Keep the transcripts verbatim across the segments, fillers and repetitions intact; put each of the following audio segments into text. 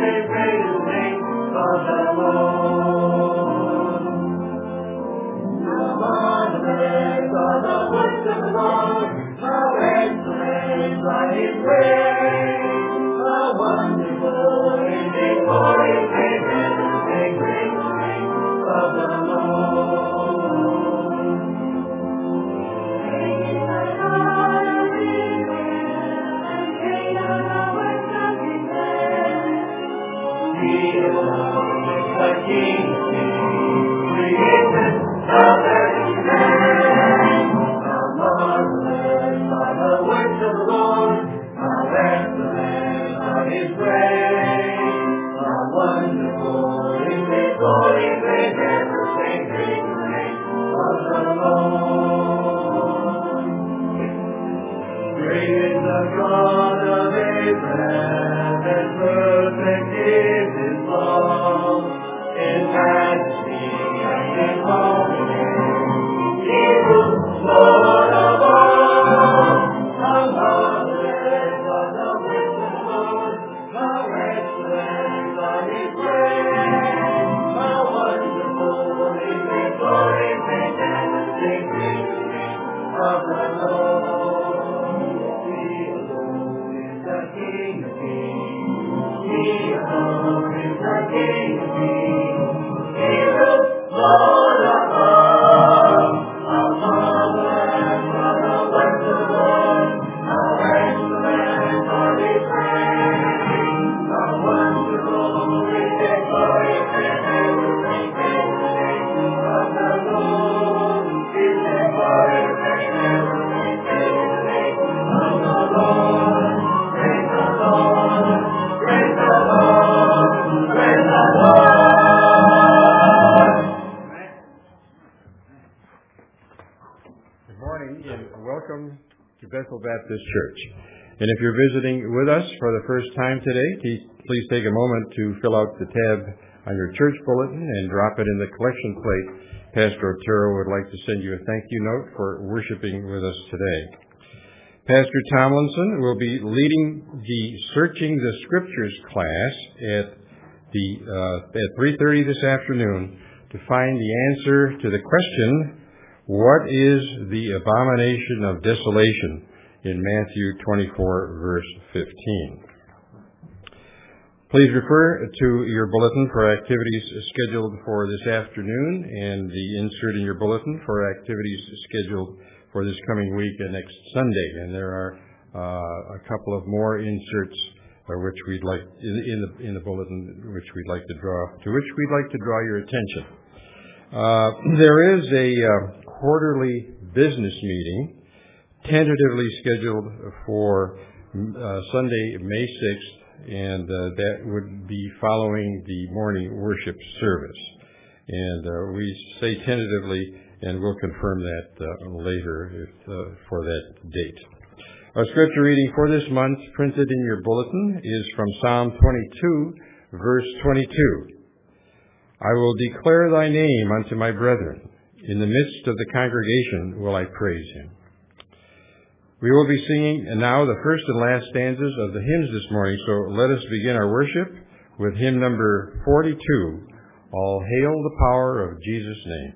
Baptist Church. And if you're visiting with us for the first time today, please take a moment to fill out the tab on your church bulletin and drop it in the collection plate. Pastor Otero would like to send you a thank you note for worshiping with us today. Pastor Tomlinson will be leading the Searching the Scriptures class at the uh, at three thirty this afternoon to find the answer to the question, what is the abomination of desolation? In Matthew twenty-four, verse fifteen. Please refer to your bulletin for activities scheduled for this afternoon and the insert in your bulletin for activities scheduled for this coming week and next Sunday. And there are uh, a couple of more inserts uh, which we'd like in, in the in the bulletin which we'd like to draw to which we'd like to draw your attention. Uh, there is a uh, quarterly business meeting tentatively scheduled for uh, Sunday, May sixth, and uh, that would be following the morning worship service. And uh, we say tentatively, and we'll confirm that uh, later if, uh, for that date. Our scripture reading for this month, printed in your bulletin, is from Psalm twenty-two, verse twenty-two. I will declare thy name unto my brethren. In the midst of the congregation will I praise him. We will be singing now the first and last stanzas of the hymns this morning, so let us begin our worship with hymn number forty-two, All Hail the Power of Jesus' Name.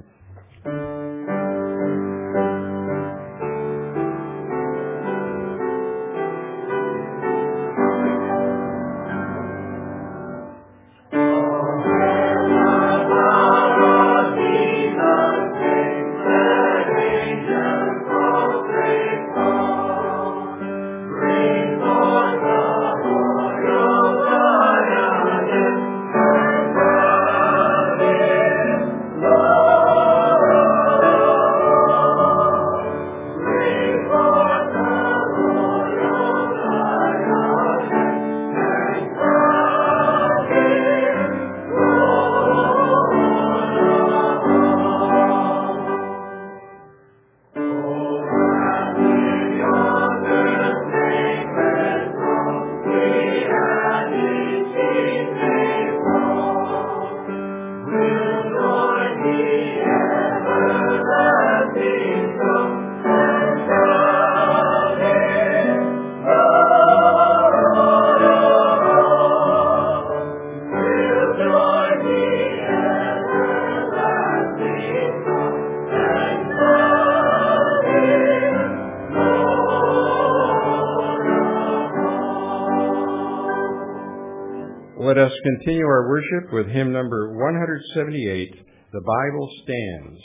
Let us continue our worship with hymn number one seventy-eight, The Bible Stands.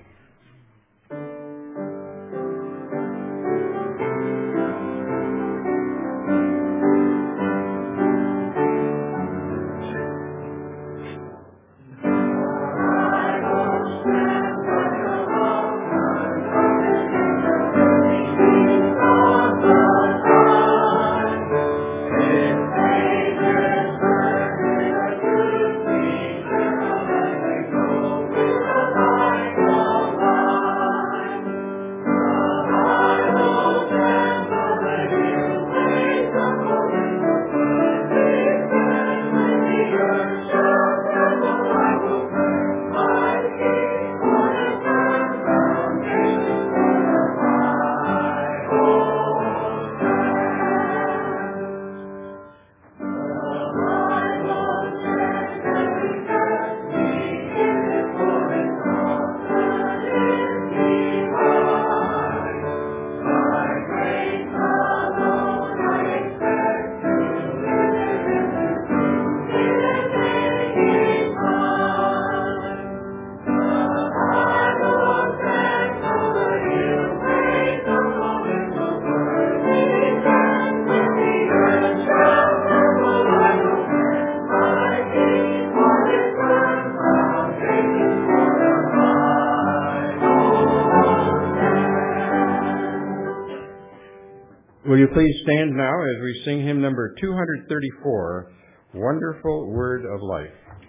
Will you please stand now as we sing hymn number two thirty-four, Wonderful Word of Life.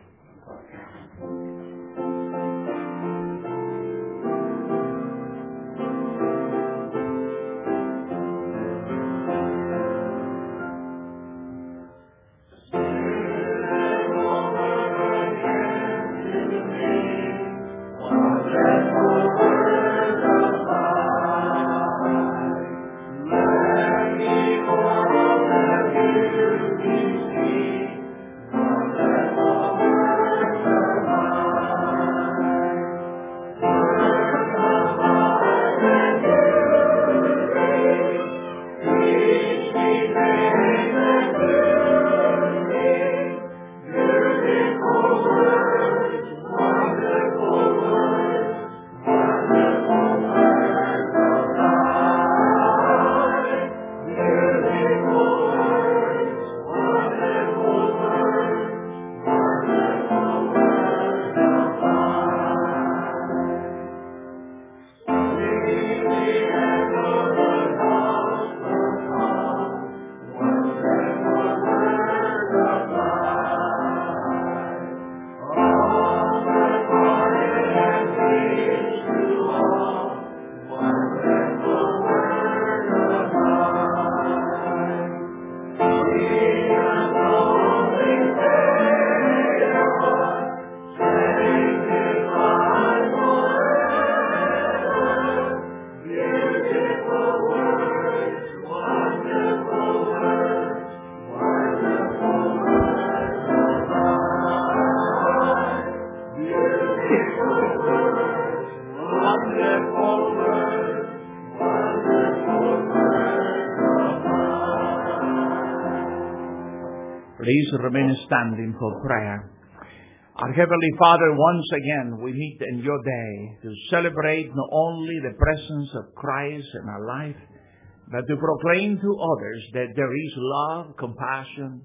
Please remain standing for prayer. Our Heavenly Father, once again we meet in your day to celebrate not only the presence of Christ in our life, but to proclaim to others that there is love, compassion,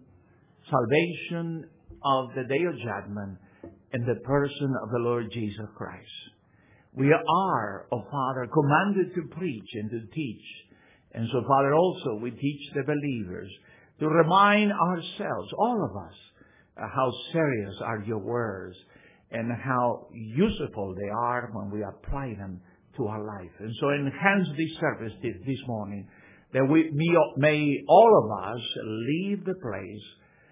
salvation of the day of judgment in the person of the Lord Jesus Christ. We are, oh Father, commanded to preach and to teach. And so, Father, also we teach the believers to remind ourselves, all of us, uh, how serious are your words and how useful they are when we apply them to our life. And so enhance this service this, this morning, that we may all of us leave the place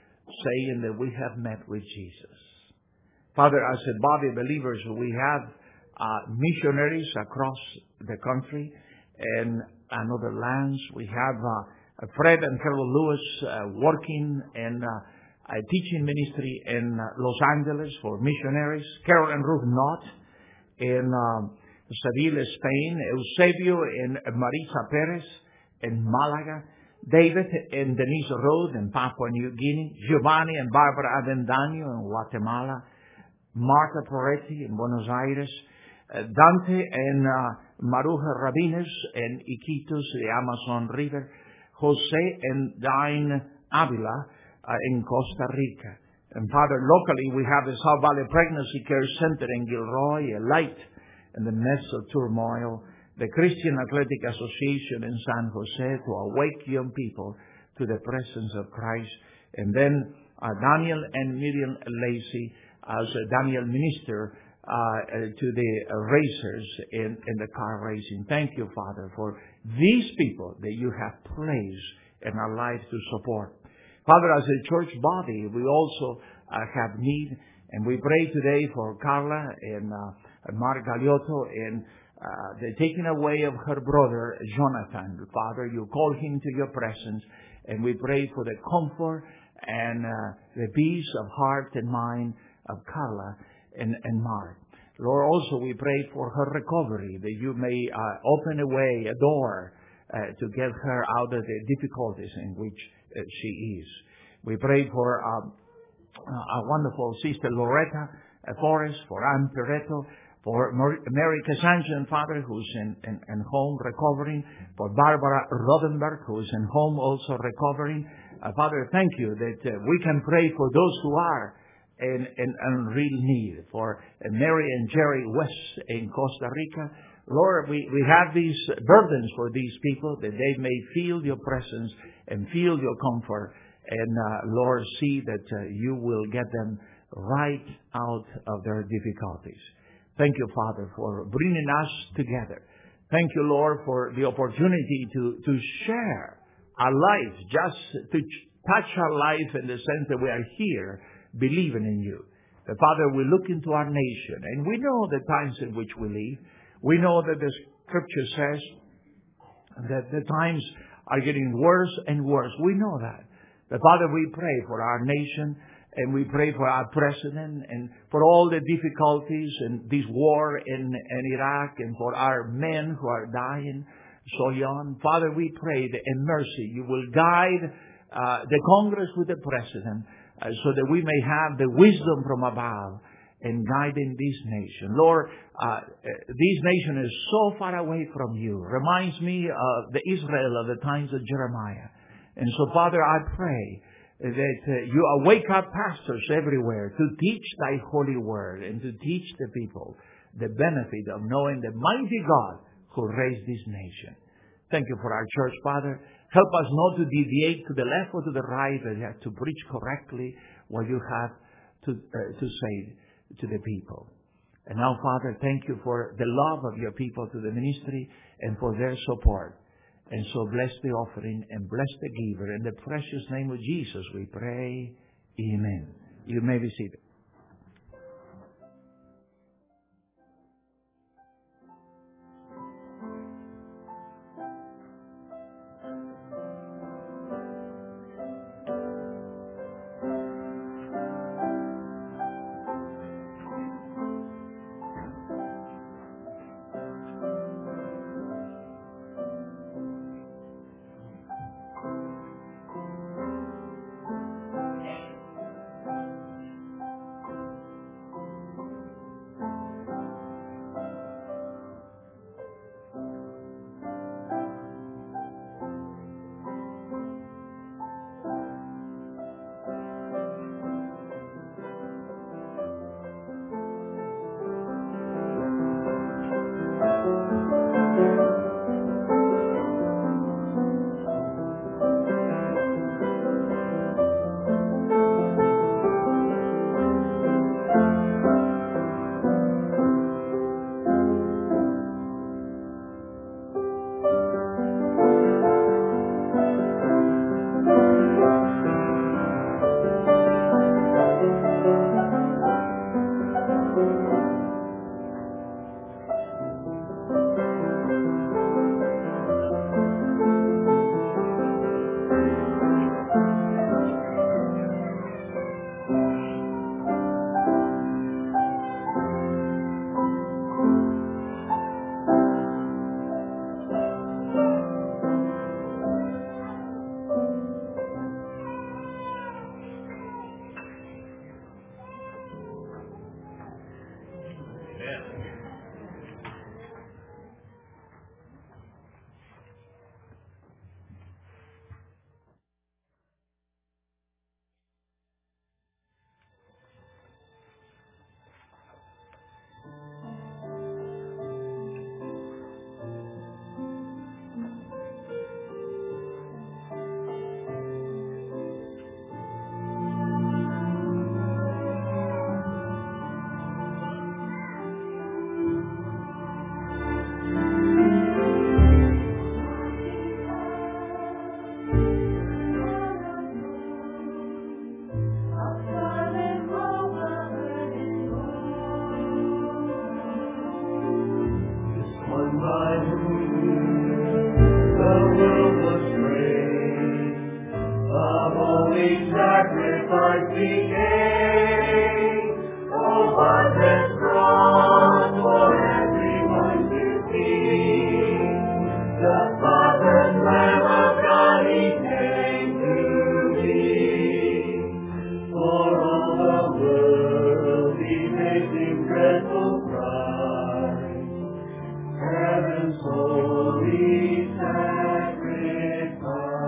saying that we have met with Jesus. Father, as a body of believers, we have uh, missionaries across the country and, and other lands. We have uh, Fred and Carol Lewis uh, working in uh, a teaching ministry in uh, Los Angeles for missionaries. Carol and Ruth Knott in um, Seville, Spain. Eusebio and Marisa Perez in Malaga. David and Denise Road in Papua New Guinea, Giovanni and Barbara Avendaño in Guatemala, Marta Poretti in Buenos Aires, uh, Dante and uh, Maruja Rabines in Iquitos, the Amazon River, Jose and Dine Avila uh, in Costa Rica. And Father, locally we have the South Valley Pregnancy Care Center in Gilroy, a light in the midst of turmoil, the Christian Athletic Association in San Jose to awake young people to the presence of Christ. And then uh, Daniel and Miriam Lacey as a Daniel minister uh, uh, to the uh, racers in, in the car racing. Thank you, Father, for these people that you have placed in our lives to support. Father, as a church body, we also uh, have need, and we pray today for Carla and uh, Mark Galiotto and uh, the taking away of her brother, Jonathan. Father, you call him to your presence, and we pray for the comfort and uh, the peace of heart and mind of Carla and, and Mark. Lord, also we pray for her recovery, that you may uh, open a way, a door, uh, to get her out of the difficulties in which uh, she is. We pray for um, our wonderful sister Loretta uh, Forrest, for Ann Peretto, for Mary Casancian, Father, who's in, in, in home recovering, for Barbara Rodenberg, who's in home also recovering. Uh, Father, thank you that uh, we can pray for those who are in, in, in real need, for uh, Mary and Jerry West in Costa Rica. Lord, we, we have these burdens for these people, that they may feel your presence and feel your comfort. And, uh, Lord, see that uh, you will get them right out of their difficulties. Thank you, Father, for bringing us together. Thank you, Lord, for the opportunity to, to share our life, just to touch our life in the sense that we are here believing in you. But Father, we look into our nation, and we know the times in which we live. We know that the Scripture says that the times are getting worse and worse. We know that. But Father, we pray for our nation, and we pray for our president, and for all the difficulties and this war in, in Iraq, and for our men who are dying so young. Father, we pray that in mercy you will guide uh, the Congress with the president, uh, so that we may have the wisdom from above in guiding this nation. Lord, uh, this nation is so far away from you. Reminds me of the Israel of the times of Jeremiah. And so, Father, I pray that uh, you awake up pastors everywhere to teach thy holy word and to teach the people the benefit of knowing the mighty God who raised this nation. Thank you for our church, Father. Help us not to deviate to the left or to the right, but have to preach correctly what you have to, uh, to say to the people. And now, Father, thank you for the love of your people to the ministry and for their support. And so bless the offering and bless the giver. In the precious name of Jesus we pray. Amen. You may be seated. Christ we came, oh, wondrous cross for everyone to see. The Father's Lamb of God, He came to be. For all the world He facing dreadful price, heaven's holy sacrifice.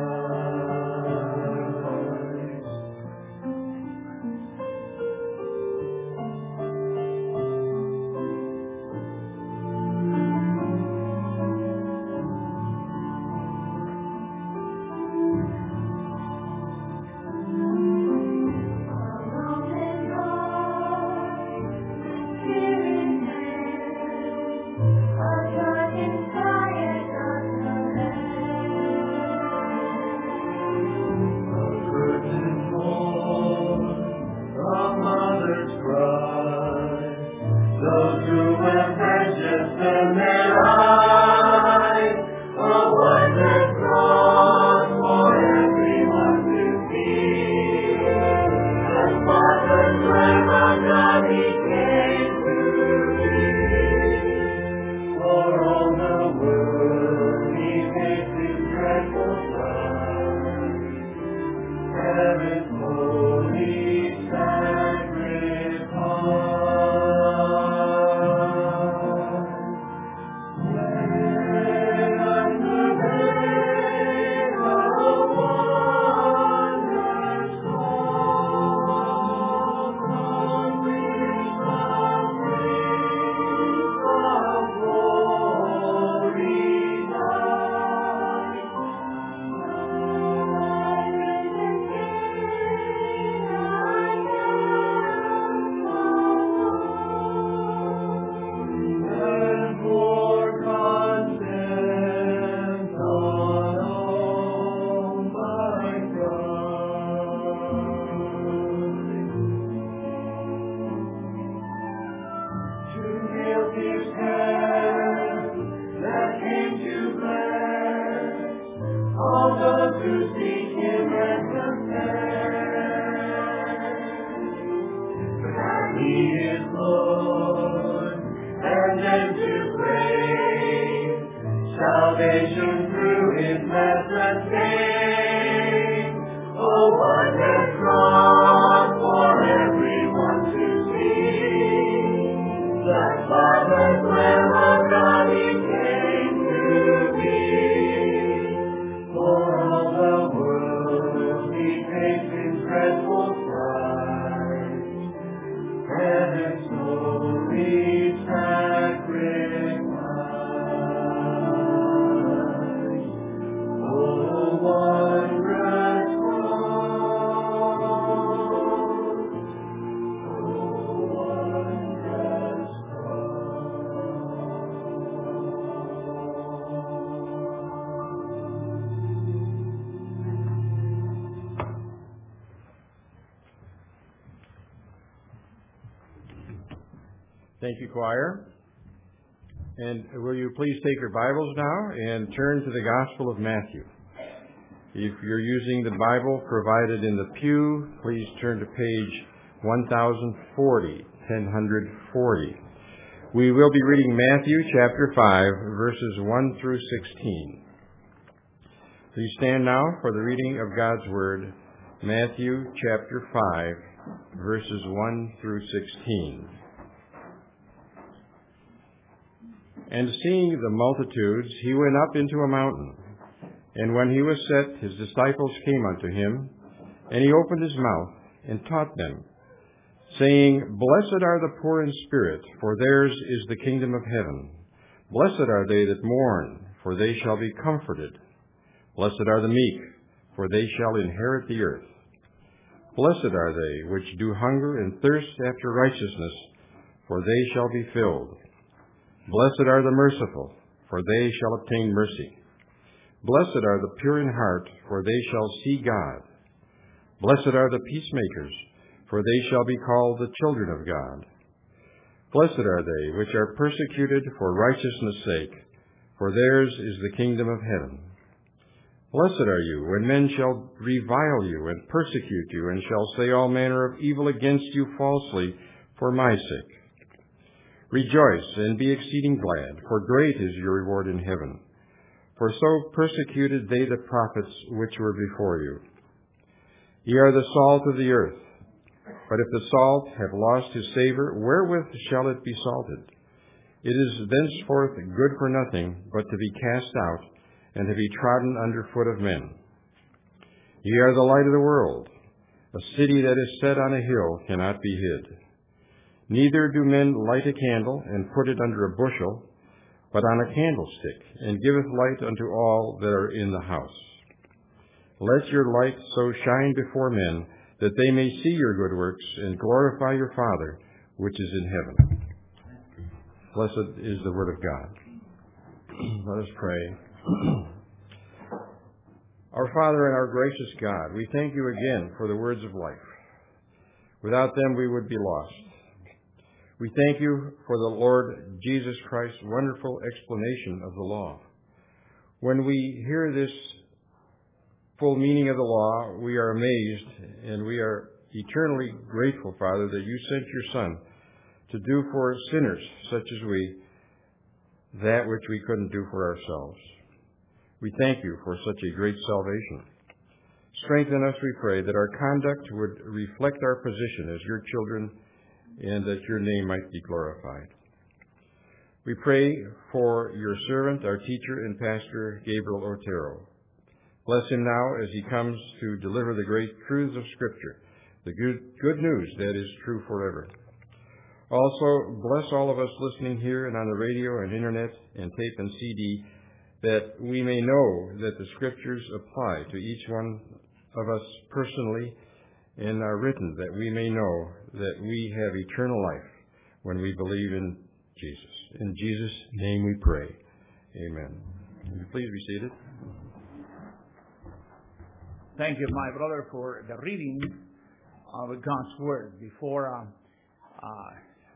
Thank you, choir. And will you please take your Bibles now and turn to the Gospel of Matthew. If you're using the Bible provided in the pew, please turn to page one thousand forty, ten forty. We will be reading Matthew chapter five, verses one through sixteen. Please stand now for the reading of God's Word, Matthew chapter five, verses one through sixteen. And seeing the multitudes, he went up into a mountain. And when he was set, his disciples came unto him, and he opened his mouth and taught them, saying, Blessed are the poor in spirit, for theirs is the kingdom of heaven. Blessed are they that mourn, for they shall be comforted. Blessed are the meek, for they shall inherit the earth. Blessed are they which do hunger and thirst after righteousness, for they shall be filled. Blessed are the merciful, for they shall obtain mercy. Blessed are the pure in heart, for they shall see God. Blessed are the peacemakers, for they shall be called the children of God. Blessed are they which are persecuted for righteousness' sake, for theirs is the kingdom of heaven. Blessed are you when men shall revile you and persecute you, and shall say all manner of evil against you falsely for my sake. Rejoice and be exceeding glad, for great is your reward in heaven. For so persecuted they the prophets which were before you. Ye are the salt of the earth. But if the salt have lost his savor, wherewith shall it be salted? It is thenceforth good for nothing, but to be cast out, and to be trodden under foot of men. Ye are the light of the world. A city that is set on a hill cannot be hid. Neither do men light a candle, and put it under a bushel, but on a candlestick, and giveth light unto all that are in the house. Let your light so shine before men, that they may see your good works, and glorify your Father, which is in heaven. Blessed is the word of God. Let us pray. Our Father and our gracious God, we thank you again for the words of life. Without them we would be lost. We thank you for the Lord Jesus Christ's wonderful explanation of the law. When we hear this full meaning of the law, we are amazed, and we are eternally grateful, Father, that you sent your Son to do for sinners such as we that which we couldn't do for ourselves. We thank you for such a great salvation. Strengthen us, we pray, that our conduct would reflect our position as your children, and that your name might be glorified. We pray for your servant, our teacher and pastor, Gabriel Otero. Bless him now as he comes to deliver the great truths of Scripture, the good, good news that is true forever. Also, bless all of us listening here and on the radio and internet and tape and C D, that we may know that the Scriptures apply to each one of us personally and are written, that we may know that we have eternal life when we believe in Jesus. In Jesus' name we pray. Amen. Will you please be seated? Thank you, my brother, for the reading of God's Word. Before uh, uh,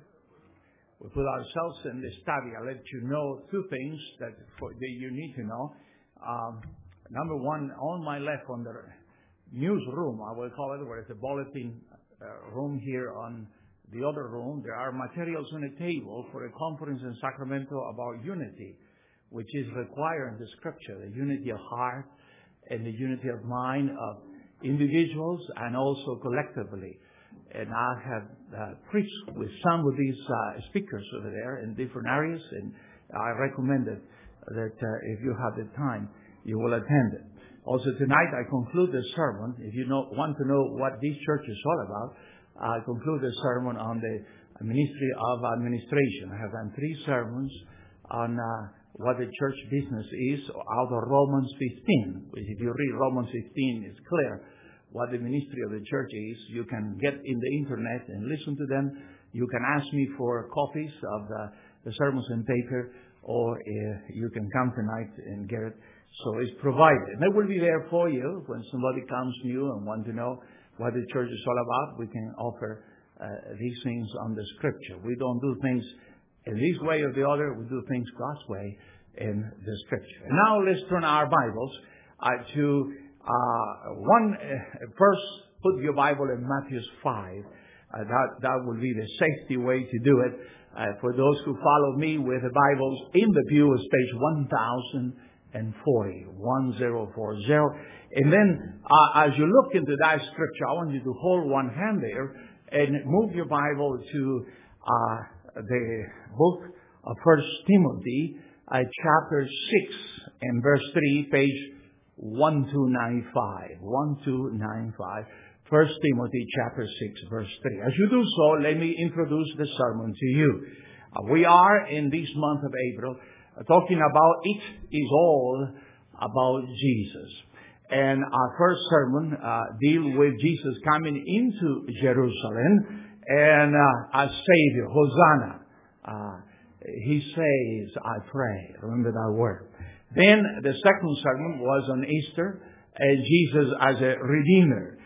we put ourselves in the study, I'll let you know two things that, for, that you need to know. Um, number one, on my left, on the newsroom, I will call it, where it's a bulletin uh, room here on the other room, there are materials on a table for a conference in Sacramento about unity, which is required in the Scripture, the unity of heart and the unity of mind of individuals and also collectively. And I have uh, preached with some of these uh, speakers over there in different areas, and I recommend it, that uh, if you have the time, you will attend it. Also tonight I conclude the sermon. If you know, want to know what this church is all about, I conclude the sermon on the ministry of administration. I have done three sermons on uh, what the church business is out of Romans fifteen. Which if you read Romans fifteen, it's clear what the ministry of the church is. You can get in the internet and listen to them. You can ask me for copies of the, the sermons in paper, or uh, you can come tonight and get it. So it's provided. And it will be there for you when somebody comes new and want to know what the church is all about. We can offer uh, these things on the Scripture. We don't do things in this way or the other. We do things God's way in the Scripture. And now let's turn our Bibles uh, to uh, one. Uh, first, put your Bible in Matthew five. Uh, that that will be the safety way to do it. Uh, for those who follow me with the Bibles in the pew, is page one thousand forty, one thousand forty. And then, uh, as you look into that Scripture, I want you to hold one hand there and move your Bible to uh, the book of First Timothy, uh, chapter six, and verse three, page one two nine five. one two nine five. First Timothy, chapter six, verse three. As you do so, let me introduce the sermon to you. Uh, we are in this month of April uh, talking about It Is All About Jesus. And our first sermon uh, deal with Jesus coming into Jerusalem and uh, as Savior, Hosanna. Uh, he says, I pray. Remember that word. Then the second sermon was on Easter, and Jesus as a Redeemer.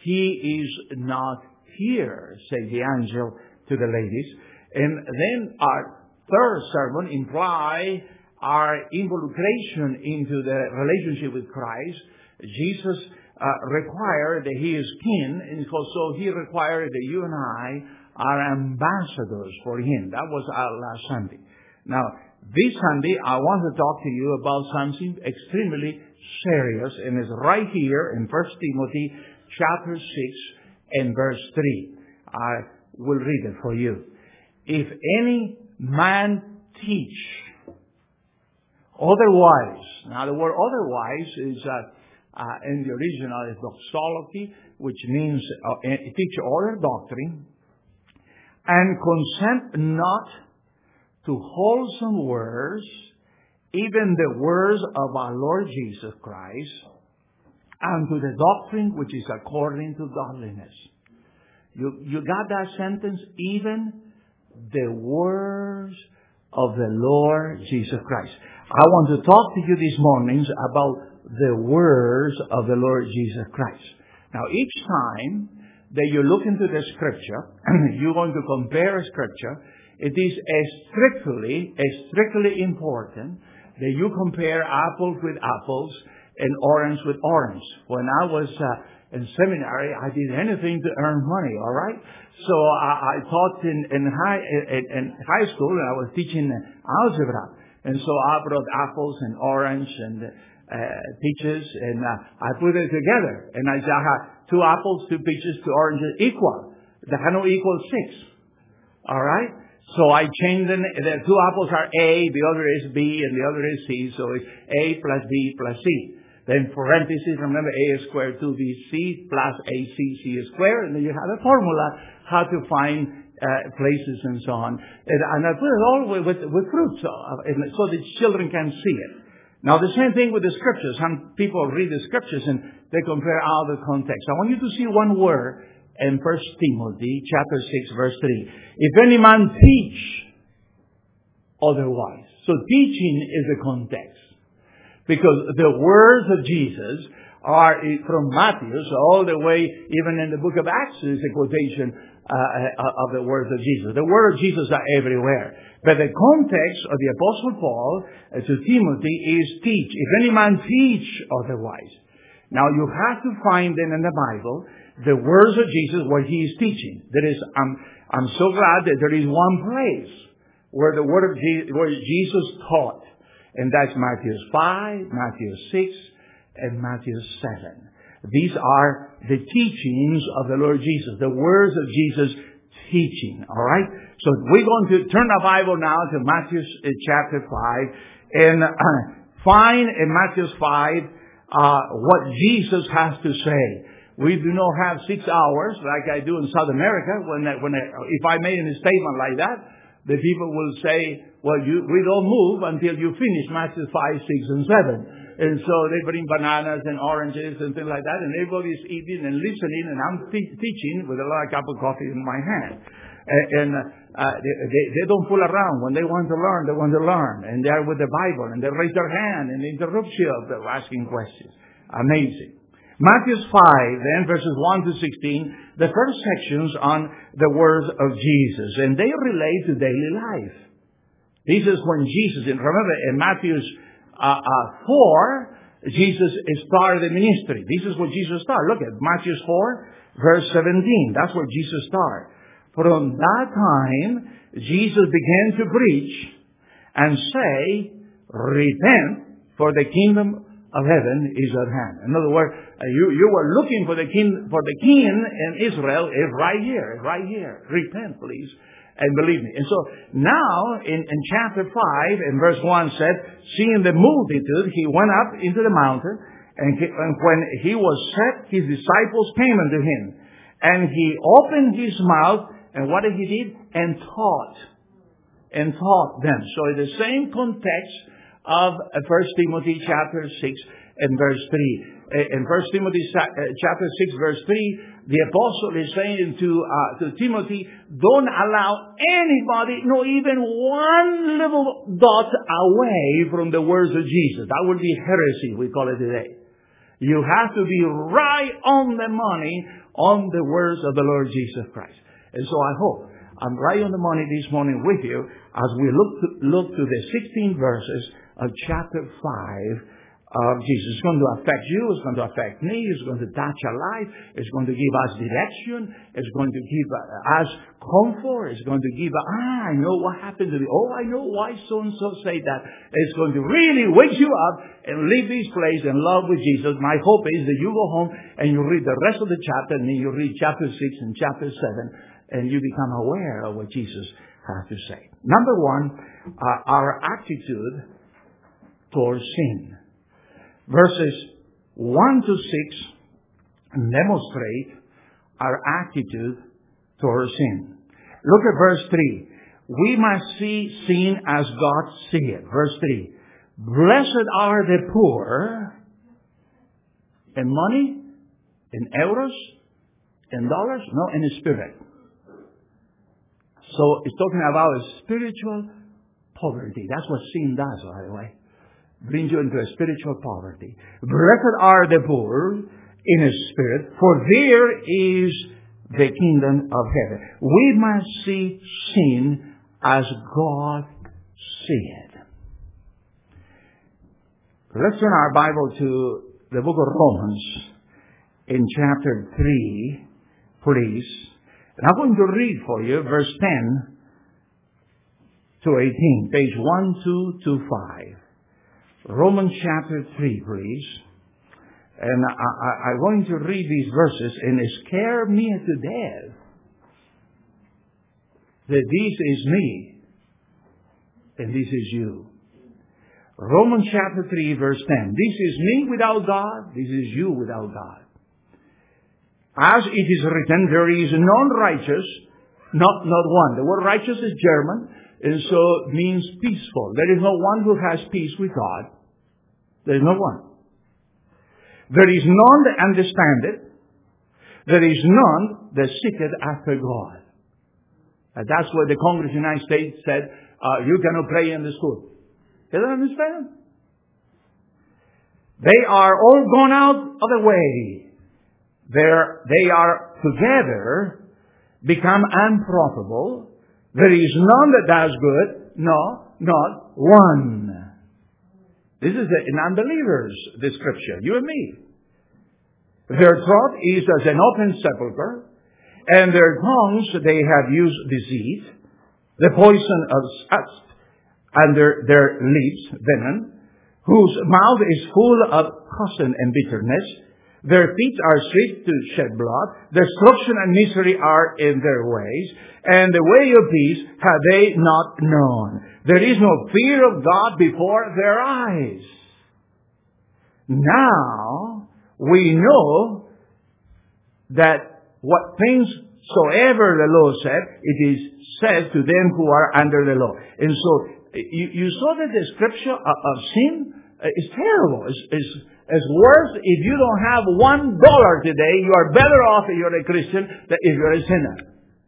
He is not here, said the angel to the ladies. And then our third sermon imply our involucration into the relationship with Christ, Jesus uh, required that He is king, and so He required that you and I are ambassadors for Him. That was our last Sunday. Now, this Sunday, I want to talk to you about something extremely serious, and it's right here in First Timothy chapter six and verse three. I will read it for you. If any man teach otherwise, now the word otherwise is uh, uh, in the original is doxology, which means uh, teach other doctrine, and consent not to wholesome words, even the words of our Lord Jesus Christ, and to the doctrine which is according to godliness. You, you got that sentence? Even the words of the Lord Jesus Christ. I want to talk to you this morning about the words of the Lord Jesus Christ. Now, each time that you look into the Scripture, you're going to compare a Scripture, it is strictly, strictly important that you compare apples with apples and orange with orange. When I was uh, in seminary, I did anything to earn money, all right? So I, I taught in, in, high, in, in high school, and I was teaching algebra. And so I brought apples and orange and uh, peaches, and uh, I put it together. And I said, I have two apples, two peaches, two oranges equal. They cannot equal six. All right? So I changed them. The two apples are A, the other is B, and the other is C. So it's A plus B plus C. Then parentheses, remember A squared two B C plus A C C squared. And then you have a formula how to find uh, places and so on. And, and I put it all with, with, with fruits so, uh, so that children can see it. Now the same thing with the Scriptures. Some people read the Scriptures and they compare out the context. I want you to see one word in First Timothy chapter six verse three. If any man teach otherwise. So teaching is the context. Because the words of Jesus are from Matthew, so all the way, even in the book of Acts, is a quotation uh, of the words of Jesus. The words of Jesus are everywhere. But the context of the Apostle Paul uh, to Timothy is teach. If any man teach otherwise. Now you have to find then in the Bible the words of Jesus where He is teaching. There is, I'm, I'm so glad that there is one place where the word of Jesus, where Jesus taught. And that's Matthew five, Matthew six, and Matthew seven. These are the teachings of the Lord Jesus, the words of Jesus teaching. All right? So we're going to turn the Bible now to Matthew chapter five and uh, find in Matthew five uh, what Jesus has to say. We do not have six hours like I do in South America. When I, when I, if I made a statement like that, the people will say, well, you, we don't move until you finish Matthew five, six, and seven. And so they bring bananas and oranges and things like that, and everybody's eating and listening, and I'm te- teaching with a lot of cup of coffee in my hand. And, and uh, they, they don't fool around. When they want to learn, they want to learn. And they're with the Bible, and they raise their hand and interrupt you of asking questions. Amazing. Matthew five, then, verses one to sixteen, the first sections on the words of Jesus, and they relate to daily life. This is when Jesus, and remember, in Matthew uh, uh, four, Jesus started the ministry. This is what Jesus started. Look at Matthew four, verse seventeen. That's where Jesus started. From that time, Jesus began to preach and say, repent, for the kingdom of heaven is at hand. In other words, uh, you, you were looking for the king, for the king in Israel is right here, right here. Repent, please, and believe me. And so now in, in chapter five, in verse one said, seeing the multitude, he went up into the mountain, and, he, and when he was set, his disciples came unto him. And he opened his mouth, and what did he did? And taught. And taught them. So in the same context of First Timothy chapter six and verse three. In First Timothy chapter six verse three, the apostle is saying to uh, to Timothy, don't allow anybody, no even one little dot away from the words of Jesus. That would be heresy, we call it today. You have to be right on the money on the words of the Lord Jesus Christ. And so I hope I'm right on the money this morning with you as we look to, look to the sixteen verses of chapter five of Jesus. It's going to affect you. It's going to affect me. It's going to touch our life. It's going to give us direction. It's going to give us comfort. It's going to give us, ah, I know what happened to me. Oh, I know why so-and-so say that. It's going to really wake you up and leave this place in love with Jesus. My hope is that you go home and you read the rest of the chapter, and then you read chapter six and chapter seven, and you become aware of what Jesus has to say. Number one, uh, our attitude towards sin. Verses one to six demonstrate our attitude towards sin. Look at verse three. We must see sin as God sees it. Verse three. Blessed are the poor in money, in euros, in dollars, no, in the spirit. So it's talking about spiritual poverty. That's what sin does, by the way. Brings you into a spiritual poverty. Blessed are the poor in his spirit, for there is the kingdom of heaven. We must see sin as God sees it. Let's turn our Bible to the book of Romans in chapter three, please. And I'm going to read for you verse ten to eighteen, page one two two five. Romans chapter three, please. And I, I, I'm going to read these verses, and it scared me to death that this is me and this is you. Romans chapter three, verse ten. This is me without God. This is you without God. As it is written, there is none righteous, not, not one. The word righteous is German, and so it means peaceful. There is no one who has peace with God. There is no one. There is none that understandeth. There is none that seeketh after God. And that's what the Congress of the United States said, uh, you cannot pray in the school. They don't understand. They are all gone out of the way. They're, they are together become unprofitable. There is none that does good. No, not one. This is an unbeliever's description, you and me. Their throat is as an open sepulchre, and their tongues they have used deceit, the poison of lust, and their, their lips venom, whose mouth is full of cussin and bitterness. Their feet are swift to shed blood. Destruction and misery are in their ways. And the way of peace have they not known. There is no fear of God before their eyes. Now, we know that what things soever the law said, it is said to them who are under the law. And so, you, you saw the description of, of sin. It's terrible. It's, it's, it's worse if you don't have one dollar today. You are better off if you're a Christian than if you're a sinner.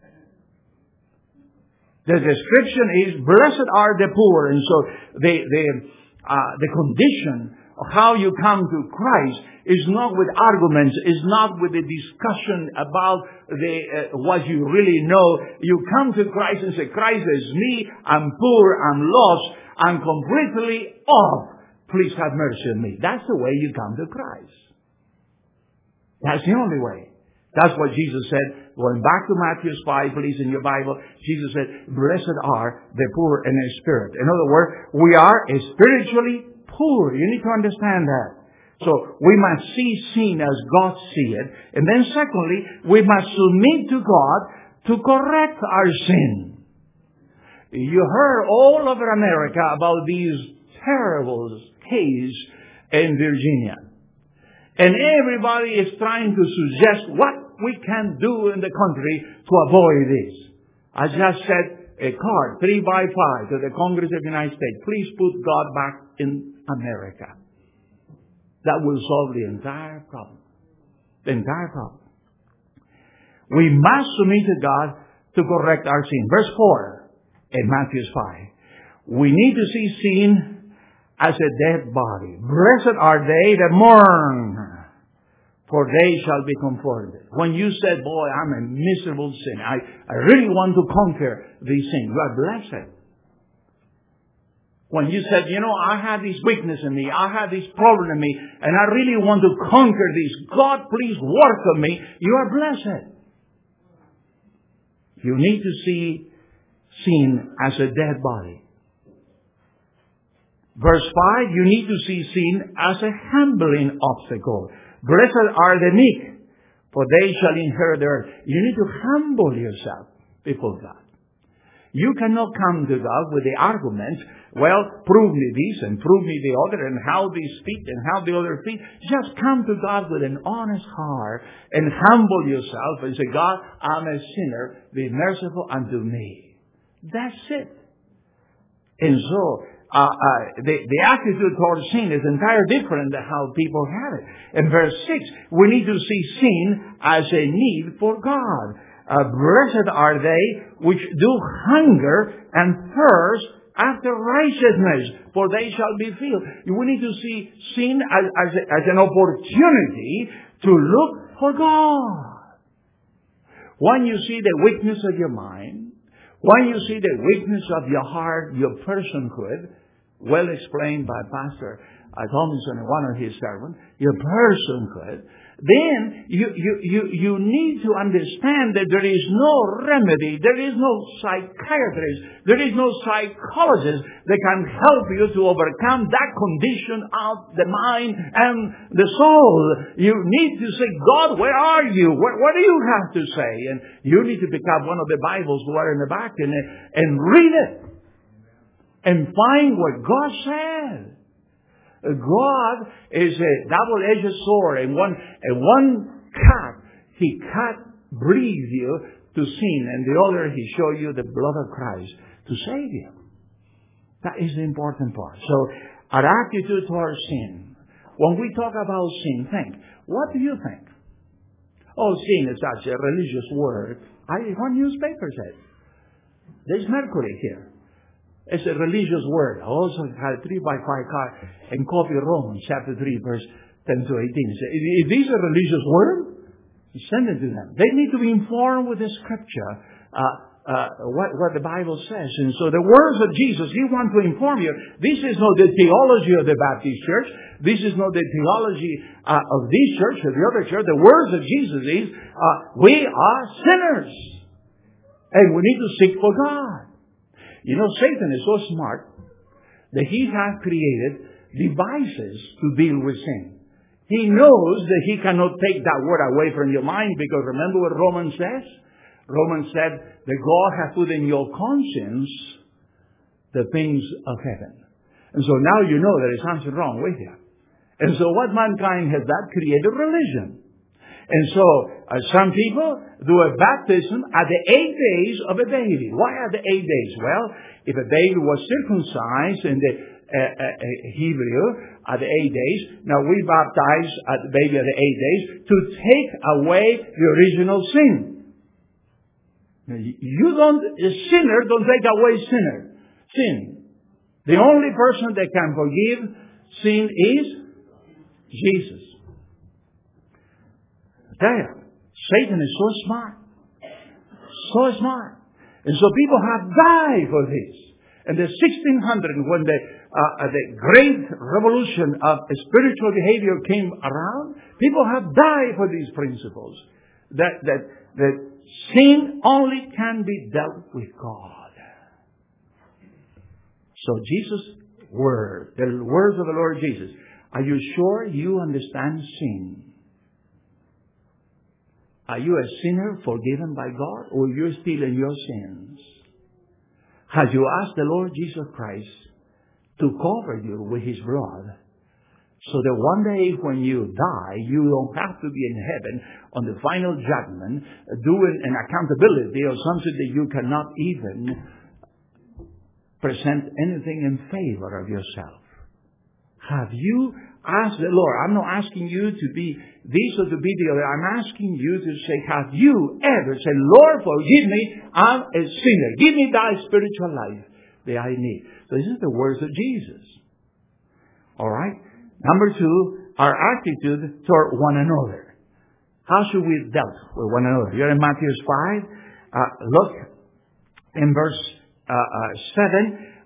The description is, blessed are the poor. And so the, the, uh, the condition of how you come to Christ is not with arguments, is not with the discussion about the, uh, what you really know. You come to Christ and say, Christ is me, I'm poor, I'm lost, I'm completely off. Please have mercy on me. That's the way you come to Christ. That's the only way. That's what Jesus said. Going back to Matthew five, please, in your Bible, Jesus said, blessed are the poor in their spirit. In other words, we are spiritually poor. You need to understand that. So, we must see sin as God sees it. And then secondly, we must submit to God to correct our sin. You heard all over America about these terrible case in Virginia. And everybody is trying to suggest what we can do in the country to avoid this. I just said a card, three by five, to the Congress of the United States. Please put God back in America. That will solve the entire problem. The entire problem. We must submit to God to correct our sin. Verse four in Matthew five. We need to see sin as a dead body. Blessed are they that mourn, for they shall be comforted. When you said, boy, I'm a miserable sinner. I, I really want to conquer these things. You are blessed. When you said, you know, I have this weakness in me, I have this problem in me, and I really want to conquer this. God, please work on me. You are blessed. You need to see sin as a dead body. Verse five, you need to see sin as a humbling obstacle. Blessed are the meek, for they shall inherit the earth. You need to humble yourself before God. You cannot come to God with the arguments, well, prove me this and prove me the other and how this fit and how the other fit. Just come to God with an honest heart and humble yourself and say, God, I'm a sinner. Be merciful unto me. That's it. And so, uh, uh, the, the attitude towards sin is entirely different than how people have it. In verse six, we need to see sin as a need for God. Uh, blessed are they which do hunger and thirst after righteousness, for they shall be filled. We need to see sin as, as, a, as an opportunity to look for God. When you see the weakness of your mind, when you see the weakness of your heart, your personhood, well explained by Pastor Tomlinson in one of his sermons, your personhood, then you, you, you, you need to understand that there is no remedy, there is no psychiatrist, there is no psychologist that can help you to overcome that condition of the mind and the soul. You need to say, God, where are you? What, what do you have to say? And you need to pick up one of the Bibles who are in the back and, and read it and find what God said. God is a double-edged sword, and one, and one cut, He cut, breathe you to sin, and the other, He show you the blood of Christ to save you. That is the important part. So, our attitude towards sin. When we talk about sin, think, what do you think? Oh, sin is such a religious word. I, one newspaper said, there's mercury here. It's a religious word. I also had a three by five card and copy Romans chapter three verse ten to eighteen. If these are religious word, send it to them. They need to be informed with the scripture, uh, uh, what, what the Bible says. And so the words of Jesus, He wants to inform you. This is not the theology of the Baptist church. This is not the theology uh, of this church or the other church. The words of Jesus is, uh, we are sinners. And we need to seek for God. You know, Satan is so smart that he has created devices to deal with sin. He knows that he cannot take that word away from your mind, because remember what Romans says? Romans said that God has put in your conscience the things of heaven. And so now you know there is something wrong with you. And so what mankind has that? Created religion. And so, uh, some people do a baptism at the eight days of a baby. Why at the eight days? Well, if a baby was circumcised in the uh, uh, Hebrew at the eight days, now we baptize at the baby at the eight days to take away the original sin. Now, you don't, a sinner don't take away sinner, sin. The only person that can forgive sin is Jesus. There. Satan is so smart. So smart. And so people have died for this. In the sixteen hundreds, when the, uh, the great revolution of spiritual behavior came around, people have died for these principles. That, that, that sin only can be dealt with God. So Jesus' word, the words of the Lord Jesus, are you sure you understand sin? Are you a sinner forgiven by God, or you're still in your sins? Have you asked the Lord Jesus Christ to cover you with His blood, so that one day when you die, you don't have to be in heaven on the final judgment, doing an accountability or something that you cannot even present anything in favor of yourself? Have you asked the Lord? I'm not asking you to be this or to be the other. I'm asking you to say, have you ever said, Lord, forgive me, I'm a sinner. Give me that spiritual life that I need. So this is the words of Jesus. All right? Number two, our attitude toward one another. How should we deal with one another? You're in Matthew five. Uh, look in verse uh, uh, seven.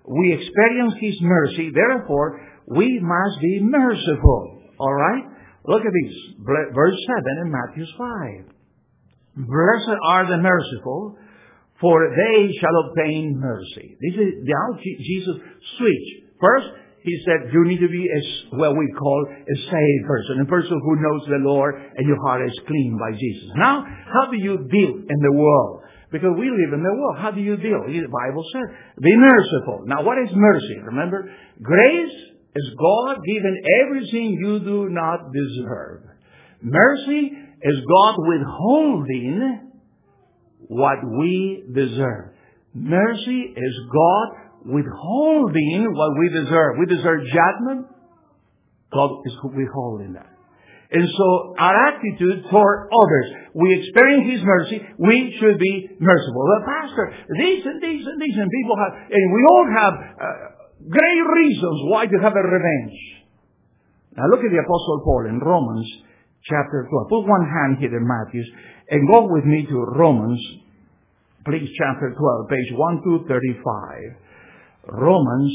we experience His mercy, therefore we must be merciful. All right? Look at this. Verse seven in Matthew five. Blessed are the merciful, for they shall obtain mercy. This is now Jesus switched. First, He said you need to be a, what we call a saved person, a person who knows the Lord and your heart is clean by Jesus. Now, how do you deal in the world? Because we live in the world. How do you deal? The Bible says, be merciful. Now, what is mercy? Remember, grace is God giving everything you do not deserve. Mercy is God withholding what we deserve. Mercy is God withholding what we deserve. We deserve judgment. God is withholding that. And so our attitude toward others, we experience His mercy, we should be merciful. Well, Pastor, these and these and these and people have, and we all have uh, great reasons why to have a revenge. Now look at the Apostle Paul in Romans chapter twelve. Put one hand here in Matthew and go with me to Romans, please, chapter twelve, page one two thirty-five. Romans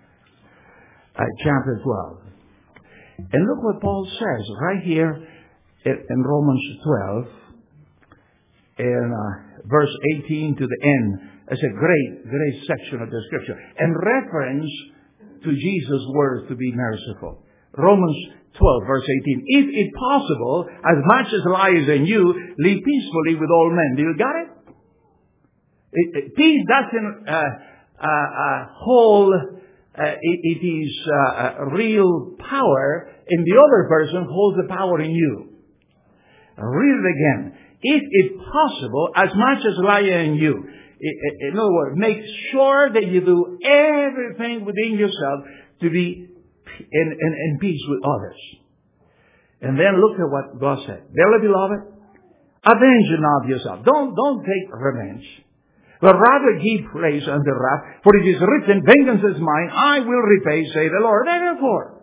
uh, chapter twelve. And look what Paul says right here in Romans twelve, in uh, verse eighteen to the end. It's a great, great section of the Scripture. In reference to Jesus' words to be merciful. Romans twelve, verse eighteen. If it possible, as much as lies in you, live peacefully with all men. Do you got it? it, it peace doesn't uh, uh, uh, hold... Uh, it, it is uh, real power in the other person holds the power in you. Read it again. If it possible, as much as lie in you. In other words, make sure that you do everything within yourself to be in, in, in peace with others. And then look at what God said. Dearly beloved, avenge not yourself. Don't, don't take revenge. But rather give place unto wrath, for it is written, vengeance is mine, I will repay, say the Lord. Therefore,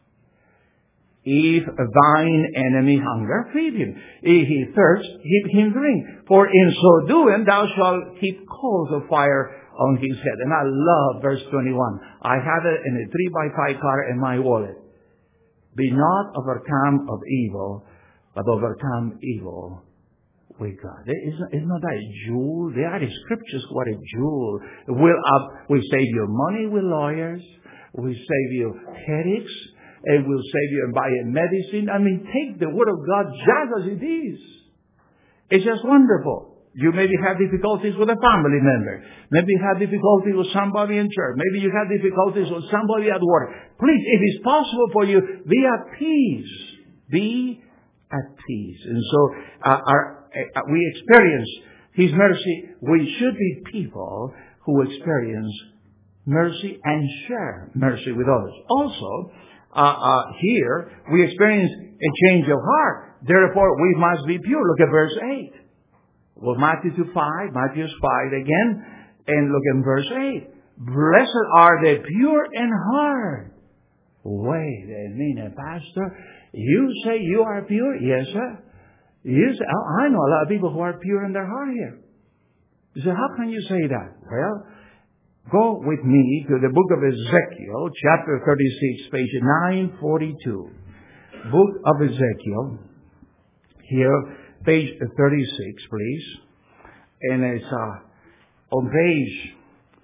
if thine enemy hunger, feed him. If he thirst, give him drink. For in so doing, thou shalt heap coals of fire on his head. And I love verse twenty-one. I have it in a three by five car in my wallet. Be not overcome of evil, but overcome evil with God. Isn't, isn't that a jewel? There are the scriptures, what a jewel. We'll, uh, we save you money with lawyers. We save you headaches. And we'll save you buying medicine. I mean, take the word of God just as it is. It's just wonderful. You maybe have difficulties with a family member. Maybe you have difficulties with somebody in church. Maybe you have difficulties with somebody at work. Please, if it's possible for you, be at peace. Be at peace. And so, uh, our we experience His mercy. We should be people who experience mercy and share mercy with others. Also, uh, uh, here, we experience a change of heart. Therefore, we must be pure. Look at verse eight. Well, Matthew five, Matthew five again, and look at verse eight. Blessed are the pure in heart. Wait a minute, Pastor. You say you are pure? Yes, sir. Yes, I know a lot of people who are pure in their heart here. You say, how can you say that? Well, go with me to the book of Ezekiel, chapter thirty-six, page nine forty-two. Book of Ezekiel, here, page thirty-six, please. And it's uh, on page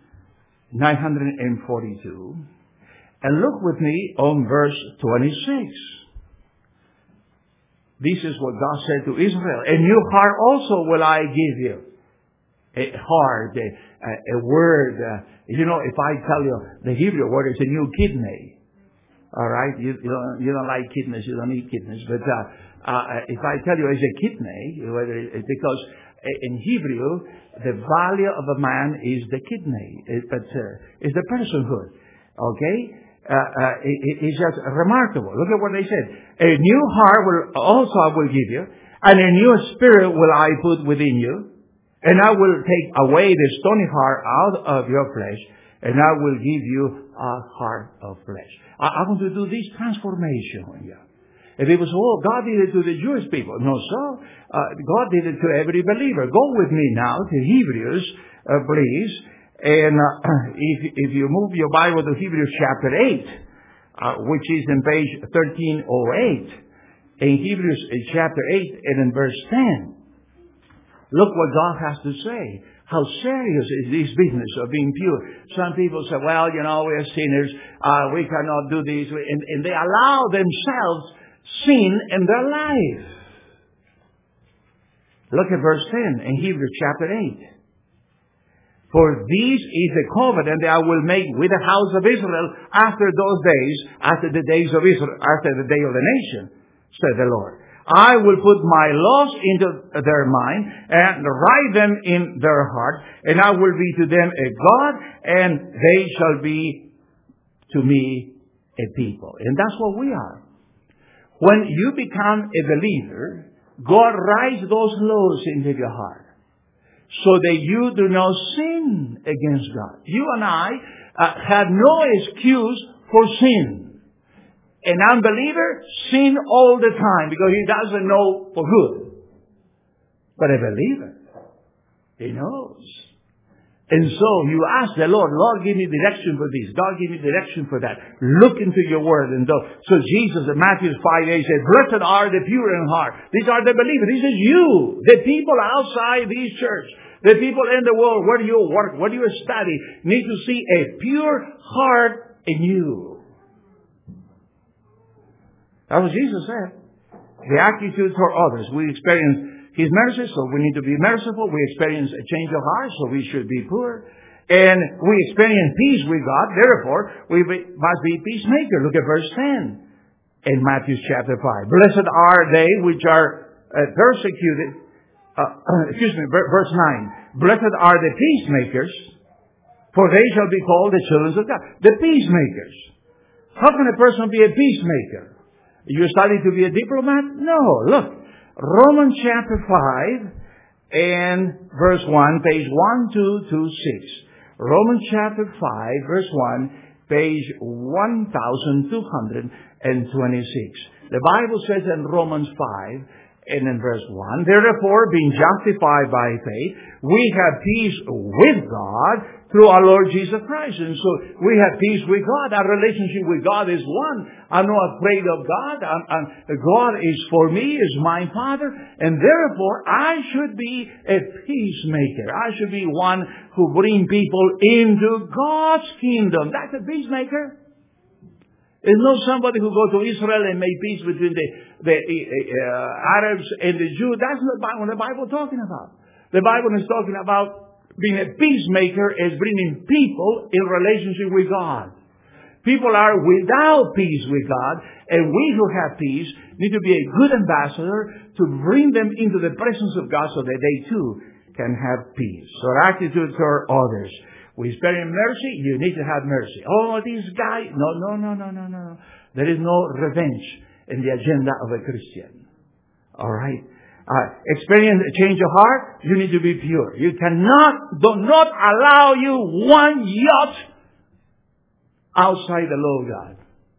nine forty-two. And look with me on verse twenty-six. This is what God said to Israel. A new heart also will I give you. A heart, a, a, a word. Uh, you know, if I tell you the Hebrew word is a new kidney. All right? You, you, don't, you don't like kidneys. You don't eat kidneys. But uh, uh, if I tell you it's a kidney, whether it, because in Hebrew, the value of a man is the kidney. It, but uh, it's the personhood. Okay? Uh, uh, it, it's just remarkable. Look at what they said. A new heart will also I will give you, and a new spirit will I put within you, and I will take away the stony heart out of your flesh, and I will give you a heart of flesh. I, I want to do this transformation on you. If it was, oh, God did it to the Jewish people. No, sir. Uh, God did it to every believer. Go with me now to Hebrews, uh, please. And uh, if, if you move your Bible to Hebrews chapter eight, uh, which is in page thirteen oh eight, in Hebrews chapter eight and in verse ten, look what God has to say. How serious is this business of being pure? Some people say, well, you know, we're sinners. Uh, we cannot do this. And, and they allow themselves sin in their life. Look at verse ten in Hebrews chapter eight. For this is the covenant that I will make with the house of Israel after those days, after the days of Israel, after the day of the nation, said the Lord. I will put my laws into their mind and write them in their heart, and I will be to them a God, and they shall be to me a people. And that's what we are. When you become a believer, God writes those laws into your heart, so that you do not sin against God. You and I uh, have no excuse for sin. An unbeliever sin all the time because he doesn't know for good. But a believer, he knows. And so you ask the Lord, Lord, give me direction for this. God, give me direction for that. Look into your word. And so Jesus in Matthew five eight said, blessed are the pure in heart. These are the believers. This is you. The people outside this church. The people in the world where you work, where you study, need to see a pure heart in you. That's what Jesus said. The attitude toward others. We experience His mercy, so we need to be merciful. We experience a change of heart, so we should be poor. And we experience peace with God, therefore we must be peacemakers. Look at verse ten in Matthew chapter five. Blessed are they which are uh, persecuted. Uh, excuse me, verse nine. Blessed are the peacemakers, for they shall be called the children of God. The peacemakers. How can a person be a peacemaker? You study to be a diplomat? No. Look. Romans chapter five and verse one, page one two two six. Romans chapter five, verse one, page one thousand two hundred twenty-six. The Bible says in Romans five and in verse one, therefore, being justified by faith, we have peace with God through our Lord Jesus Christ. And so we have peace with God. Our relationship with God is one. I'm not afraid of God. I'm, I'm, God is for me, is my Father. And therefore, I should be a peacemaker. I should be one who brings people into God's kingdom. That's a peacemaker. It's not somebody who go to Israel and make peace between the, the uh, Arabs and the Jews. That's not what the Bible is talking about. The Bible is talking about being a peacemaker is bringing people in relationship with God. People are without peace with God, and we who have peace need to be a good ambassador to bring them into the presence of God so that they too can have peace. So our attitude toward others. We experience mercy, you need to have mercy. Oh, this guy. No, no, no, no, no, no. There is no revenge in the agenda of a Christian. All right? Uh, experience a change of heart, you need to be pure. You cannot, do not allow you one jot outside the law of God.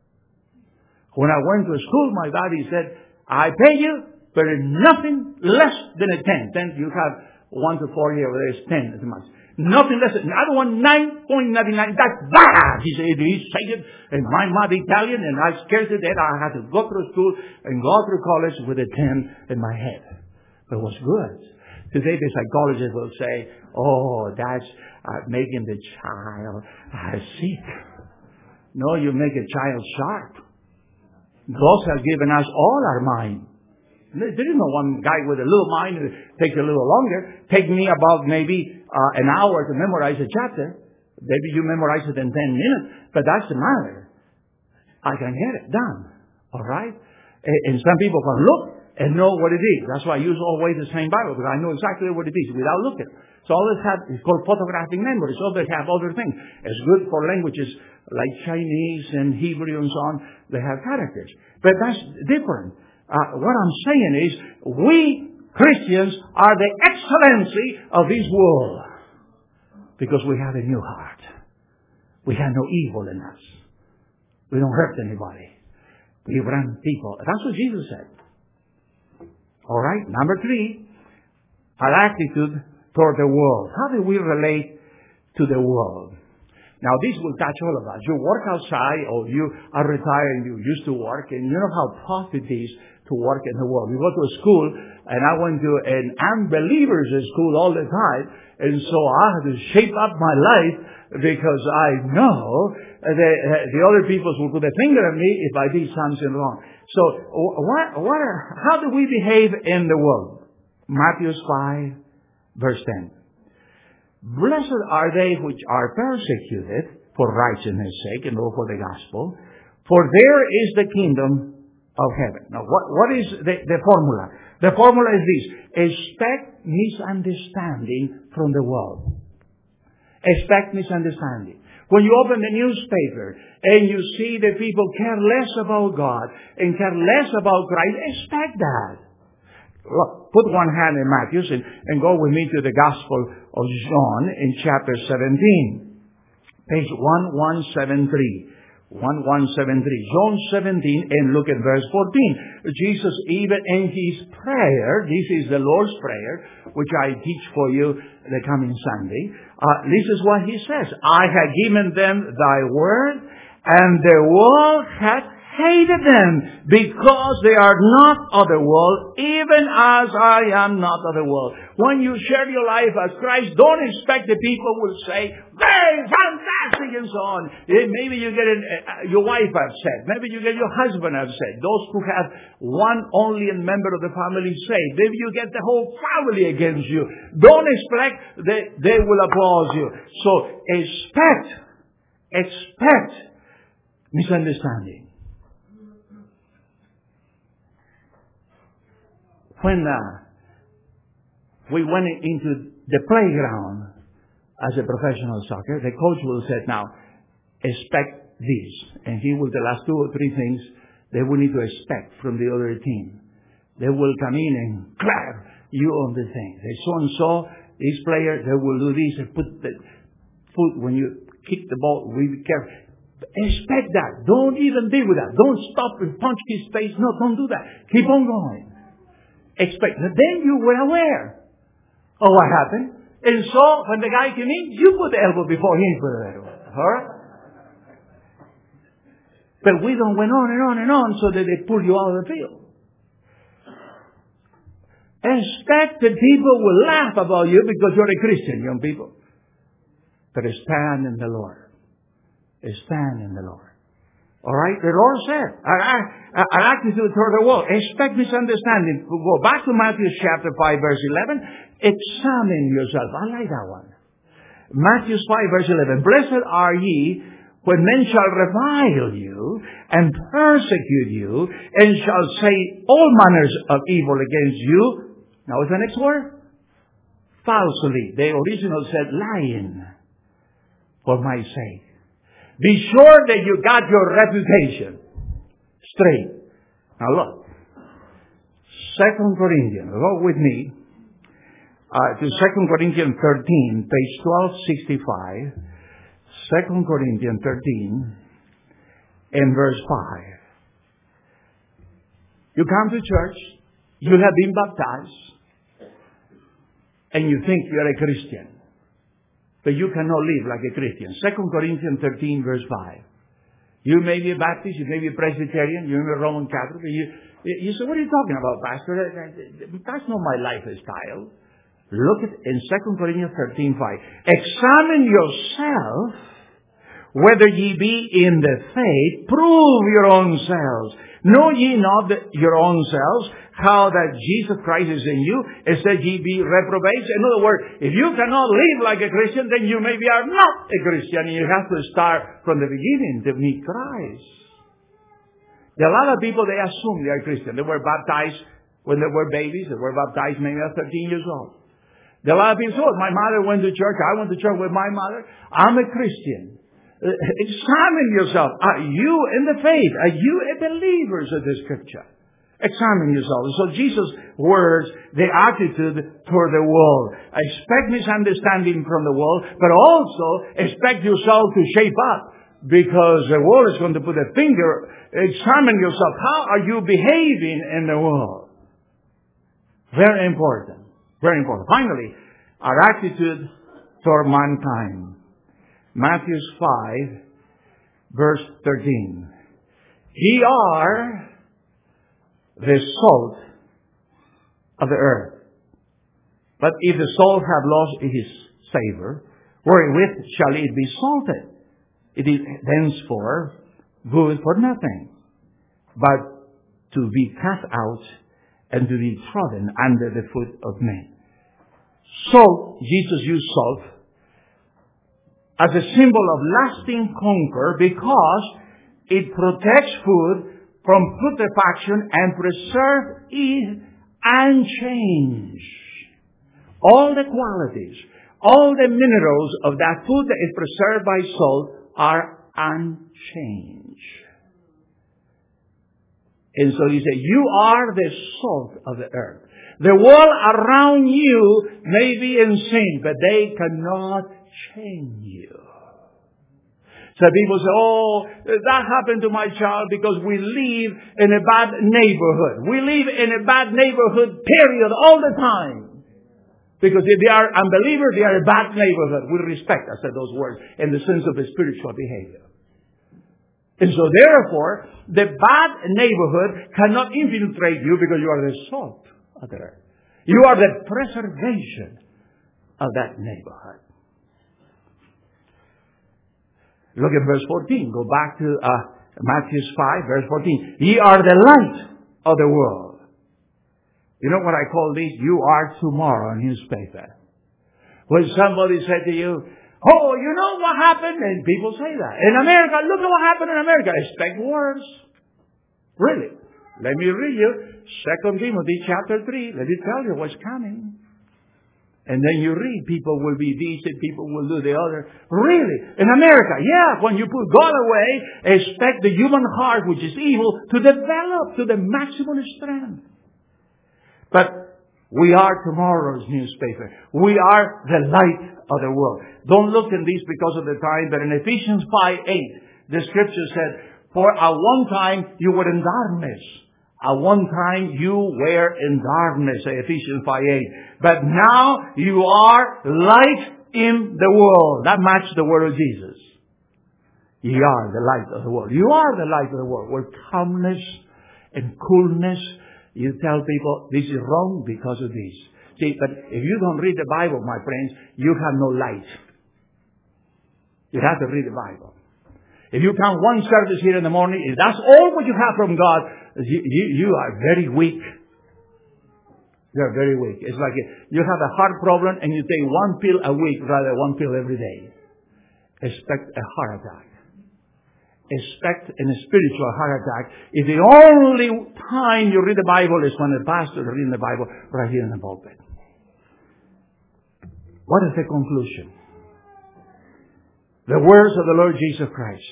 When I went to school, my daddy said, I pay you, but nothing less than a tenth. Then you have one to four here, there is ten as much. Nothing less than, I don't want nine point nine nine. That's bad. He said, he said it, and my mother Italian, and I scared to death. I had to go through school and go through college with a ten in my head. But it was good. Today the psychologists will say, oh, that's uh, making the child uh, sick. No, you make a child sharp. God has given us all our mind. There is no one guy with a little mind that takes a little longer. Take me about maybe uh, an hour to memorize a chapter. Maybe you memorize it in ten minutes, but that's the matter. I can get it done. All right? And some people can look and know what it is. That's why I use always the same Bible, because I know exactly what it is without looking. So all this have, it's called photographic memory. So they have other things. It's good for languages like Chinese and Hebrew and so on. They have characters. But that's different. Uh, what I'm saying is, we Christians are the excellency of this world. Because we have a new heart. We have no evil in us. We don't hurt anybody. We run people. That's what Jesus said. All right. Number three, our attitude toward the world. How do we relate to the world. Now, this will touch all of us. You work outside, or you are retired and you used to work, and you know how tough it is to work in the world. We go to a school, and I went to an unbelievers school all the time, and so I had to shape up my life because I know that the other people will put a finger at me if I did something wrong. So, what, what are, how do we behave in the world? Matthew five, verse ten. Blessed are they which are persecuted for righteousness' sake and for the gospel, for there is the kingdom of heaven. Now, what, what is the, the formula? The formula is this. Expect misunderstanding from the world. Expect misunderstanding. When you open the newspaper and you see that people care less about God and care less about Christ, expect that. Look, put one hand in Matthew and, and go with me to the Gospel of John in chapter seventeen. Page one one seven three. one one seven three. John seventeen, and look at verse fourteen. Jesus, even in His prayer, this is the Lord's Prayer, which I teach for you the coming Sunday. Uh, this is what He says. I have given them Thy word, and the world hath hated them, because they are not of the world, even as I am not of the world. When you share your life as Christ, don't expect the people will say, "Hey, fantastic," and so on. Maybe you get an, uh, your wife upset. Maybe you get your husband upset. Those who have one only member of the family saved. Maybe you get the whole family against you. Don't expect that they will applaud you. So expect, expect misunderstanding. When uh, we went into the playground as a professional soccer, the coach will say, "Now, expect this." And he will tell us two or three things that we need to expect from the other team. They will come in and clap you on the thing. They so-and-so, this player, they will do this and put the foot when you kick the ball. We be careful. Expect that. Don't even deal with that. Don't stop and punch his face. No, don't do that. Keep on going. Expect. Then you were aware of what happened. And so, when the guy came in, you put the elbow before him put the elbow. Alright? But we don't went on and on and on so that they pull you out of the field. Expect that people will laugh about you because you're a Christian, young people. But stand in the Lord. Stand in the Lord. All right? The Lord said, our attitude toward the world. Expect misunderstanding. Go back to Matthew chapter five, verse eleven. Examine yourself. I like that one. Matthew five, verse eleven. Blessed are ye when men shall revile you and persecute you and shall say all manners of evil against you. Now what's the next word? Falsely. The original said lying for my sake. Be sure that you got your reputation straight. Now look. Second Corinthians. Go with me uh, to Second Corinthians thirteen, page twelve sixty-five. Second Corinthians thirteen and verse five. You come to church. You have been baptized. And you think you're a Christian. But you cannot live like a Christian. Second Corinthians thirteen, verse five. You may be a Baptist, you may be a Presbyterian, you may be a Roman Catholic. You, you say, "What are you talking about, Pastor? That's not my lifestyle." Look at in Second Corinthians thirteen, five. Examine yourself whether ye be in the faith. Prove your own selves. Know ye not that your own selves how that Jesus Christ is in you, except ye be reprobates? In other words, if you cannot live like a Christian, then you maybe are not a Christian. And you have to start from the beginning to meet Christ. There are a lot of people, they assume they are Christian. They were baptized when they were babies. They were baptized maybe at thirteen years old. There are a lot of people, "Oh, my mother went to church. I went to church with my mother. I'm a Christian." Uh, examine yourself. Are you in the faith? Are you a believer of the Scripture? Examine yourself. So Jesus' words, the attitude toward the world. Expect misunderstanding from the world, but also expect yourself to shape up. Because the world is going to put a finger. Examine yourself. How are you behaving in the world? Very important. Very important. Finally, our attitude toward mankind. Matthew five, verse thirteen. Ye are the salt of the earth. But if the salt have lost his savor, wherewith shall it be salted? It is thenceforth good for nothing, but to be cast out and to be trodden under the foot of men. Salt, Jesus used salt as a symbol of lasting concord because it protects food from putrefaction and preserves it unchanged. All the qualities, all the minerals of that food that is preserved by salt are unchanged. And so he said, you are the salt of the earth. The world around you may be in sin, but they cannot change you. So people say, oh, that happened to my child because we live in a bad neighborhood. We live in a bad neighborhood, period, all the time. Because if they are unbelievers, they are a bad neighborhood. We respect, I said those words, in the sense of the spiritual behavior. And so therefore, the bad neighborhood cannot infiltrate you because you are the salt of the earth. You are the preservation of that neighborhood. Look at verse fourteen. Go back to uh, Matthew five, verse fourteen. Ye are the light of the world. You know what I call this? You are tomorrow newspaper. When somebody said to you, oh, you know what happened? And people say that. In America, look at what happened in America. Expect worse. Really. Let me read you Second Timothy chapter three. Let me tell you what's coming. And then you read, people will be this and people will do the other. Really? In America, yeah, when you put God away, expect the human heart, which is evil, to develop to the maximum strength. But we are tomorrow's newspaper. We are the light of the world. Don't look in this because of the time, but in Ephesians five eight, the scripture said, for at one time you were in darkness. At one time you were in darkness, Ephesians five eight. But now you are light in the world. That matches the word of Jesus. You are the light of the world. You are the light of the world. With calmness and coolness, you tell people, this is wrong because of this. See, but if you don't read the Bible, my friends, you have no light. You have to read the Bible. If you come one service here in the morning, if that's all what you have from God, you, you, you are very weak. You are very weak. It's like you have a heart problem and you take one pill a week rather than one pill every day. Expect a heart attack. Expect a spiritual heart attack. If the only time you read the Bible is when the pastor is reading the Bible right here in the pulpit. What is the conclusion? The words of the Lord Jesus Christ.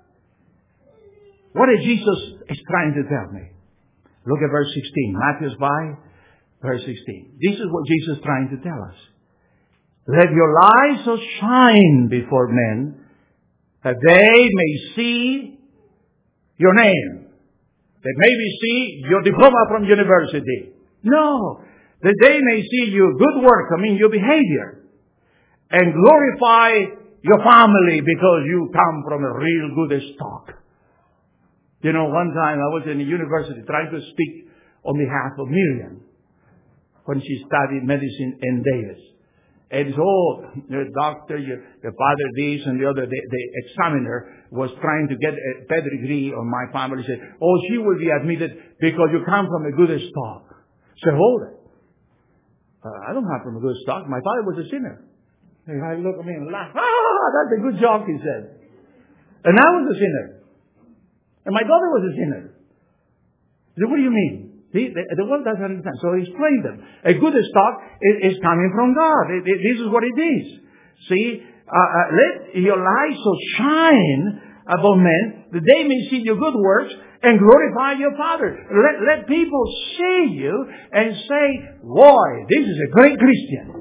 What is Jesus is trying to tell me? Look at verse sixteen. Matthew five, verse sixteen. This is what Jesus is trying to tell us. Let your light so shine before men that they may see your name. That maybe see your diploma from university. No. That they may see your good work, I mean your behavior. And glorify your family because you come from a real good stock. You know, one time I was in a university trying to speak on behalf of Miriam when she studied medicine in Davis. And so, oh, your doctor, your, your father, this and the other, the, the examiner was trying to get a better degree on my family. He said, oh, she will be admitted because you come from a good stock. So hold it. Uh, I don't come from a good stock. My father was a sinner. And I look at me and laugh. Ah, that's a good joke, he said. And I was a sinner. And my daughter was a sinner. He said, what do you mean? See, the, the world doesn't understand. So he explained them. A good stock is, is coming from God. It, it, this is what it is. See, uh, uh, let your light so shine above men that they may see your good works and glorify your Father. Let, let people see you and say, boy, this is a great Christian.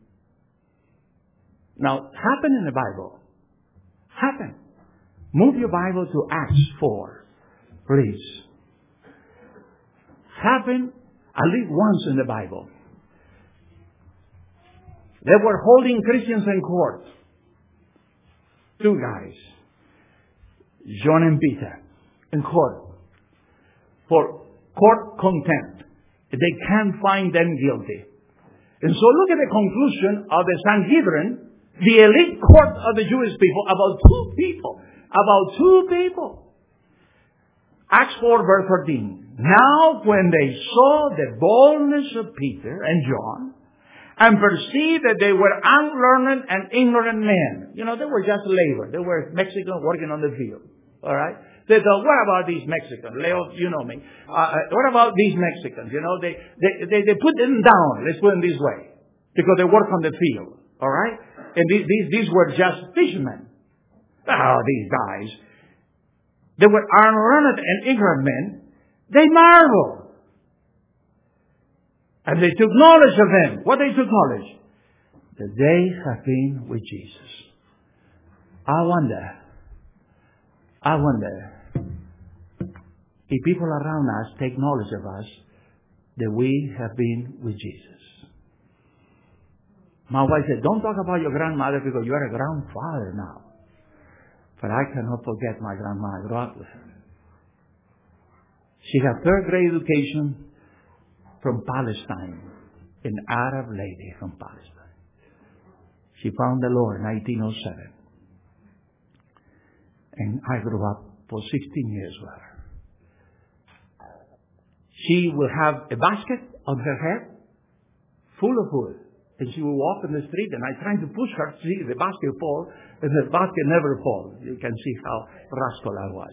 Now, happen in the Bible. Happen. Move your Bible to Acts four, please. Happened at least once in the Bible. They were holding Christians in court. two guys, John and Peter, in court for court contempt. They can't find them guilty. And so look at the conclusion of the Sanhedrin, the elite court of the Jewish people, about two people. About two people. Acts four, verse thirteen. Now when they saw the boldness of Peter and John, and perceived that they were unlearned and ignorant men. You know, they were just labor. They were Mexicans working on the field. All right? They thought, what about these Mexicans? Leo, you know me. Uh, what about these Mexicans? You know, they, they, they, they put them down. Let's put them this way. Because they work on the field. All right? And these, these, these were just fishermen. Oh, these guys. They were unlearned and ignorant men. They marveled. And they took knowledge of them. What they took knowledge? That they have been with Jesus. I wonder, I wonder if people around us take knowledge of us that we have been with Jesus. My wife said, don't talk about your grandmother because you are a grandfather now. But I cannot forget my grandma. I grew up with her. She had third grade education from Palestine, an Arab lady from Palestine. She found the Lord in nineteen oh seven. And I grew up for sixteen years with her. She will have a basket on her head full of wood. And she will walk in the street, and I trying to push her to see the basket fall, and the basket never falls. You can see how rascal I was.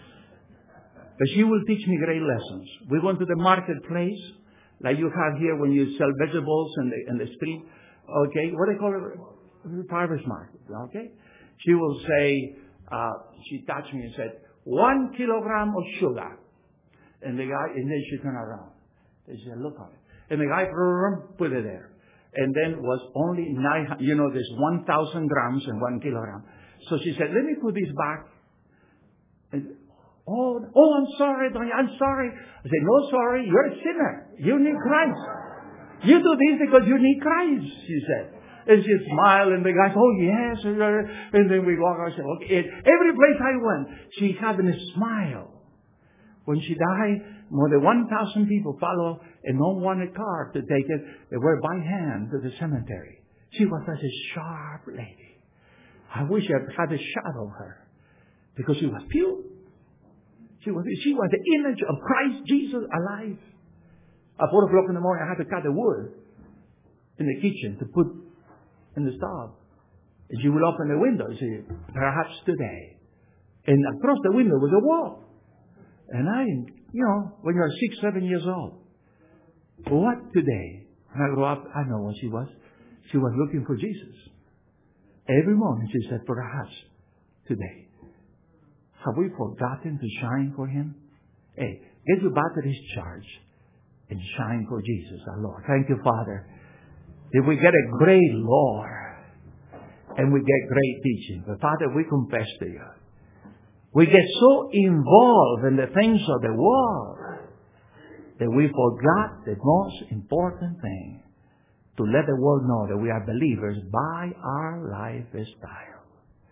But she will teach me great lessons. We went to the marketplace, like you have here when you sell vegetables in the, in the street. Okay, what do they call it? Farmer's market. Okay? She will say, uh, she touched me and said, one kilogram of sugar. And the guy, and then she turned around. And she said, look at it. And the guy put it there. And then was only nine, you know, there's one thousand grams and one kilogram. So she said, let me put this back. And, oh, oh, I'm sorry, Doña, I'm sorry. I said, no, sorry, you're a sinner. You need Christ. You do this because you need Christ, she said. And she smiled, and the guy said, oh, yes. And then we walk out and said, okay. Every place I went, she had a smile. When she died, more than one thousand people followed, and no one had a car to take it. They were by hand to the cemetery. She was such a sharp lady. I wish I had a shadow of her, because she was pure. She was, she was the image of Christ Jesus alive. At four o'clock in the morning, I had to cut the wood in the kitchen to put in the stove. And she would open the window and say, perhaps today. And across the window was a wall. And I, you know, when you're six, seven years old, what today? When I grew up, I know what she was. She was looking for Jesus. Every morning she said, perhaps today. Have we forgotten to shine for Him? Hey, get your batteries charged and shine for Jesus, our Lord. Thank you, Father. If we get a great Lord and we get great teaching, but Father, we confess to you. We get so involved in the things of the world that we forgot the most important thing, to let the world know that we are believers by our lifestyle.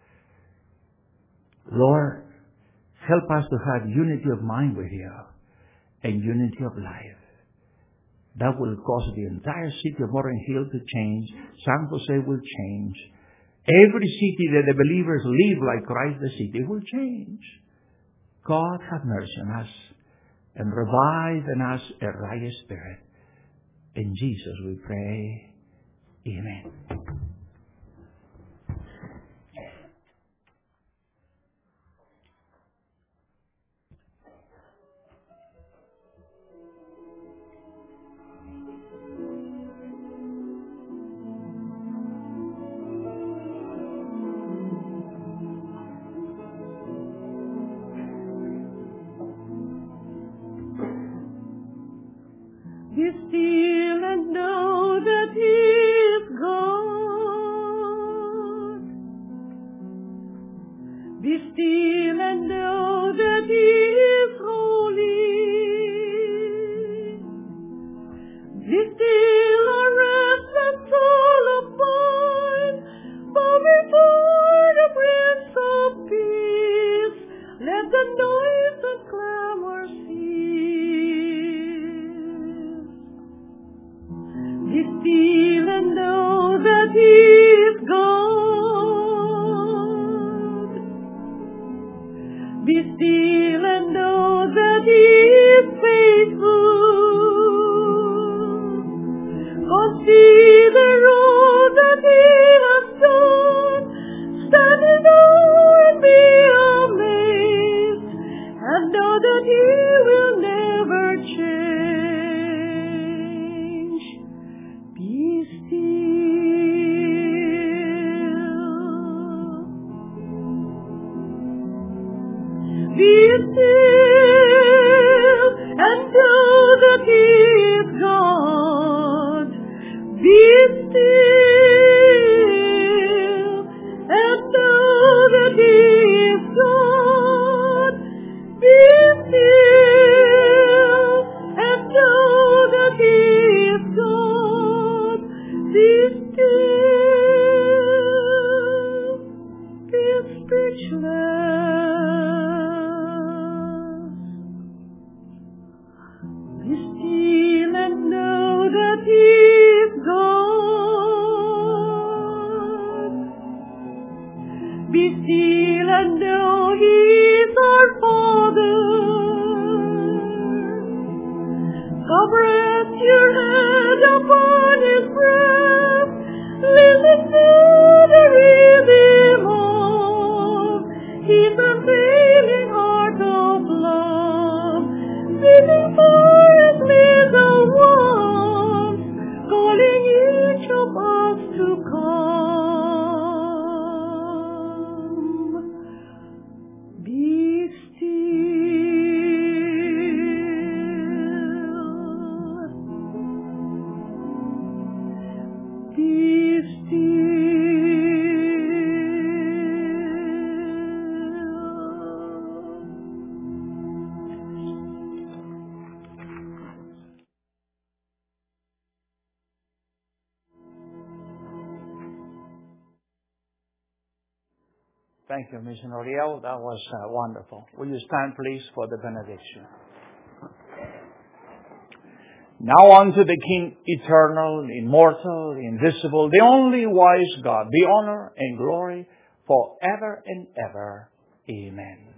Lord, help us to have unity of mind with you and unity of life. That will cause the entire city of Morgan Hill to change. San Jose will change. Every city that the believers live like Christ the city will change. God have mercy on us and revive in us a right spirit. In Jesus we pray. Amen. Be still and know that He is God. Be still and know that He is holy. Be still and rest and soul of mine, bow before the Prince Be still and know that He is God. Be still and know that He is God. Be still and know that He is God. Be still. Be speechless. Be still and know that He is God. Be still and know He is our Father. Come rest your head upon His breast. Listen to the rhythm of His unfailing heart of love, beating for His little ones, calling each of us to come. Be still. Be Thank you, Miss Noriel. That was uh, wonderful. Will you stand, please, for the benediction? Now unto the King, eternal, immortal, invisible, the only wise God, be honor and glory forever and ever. Amen.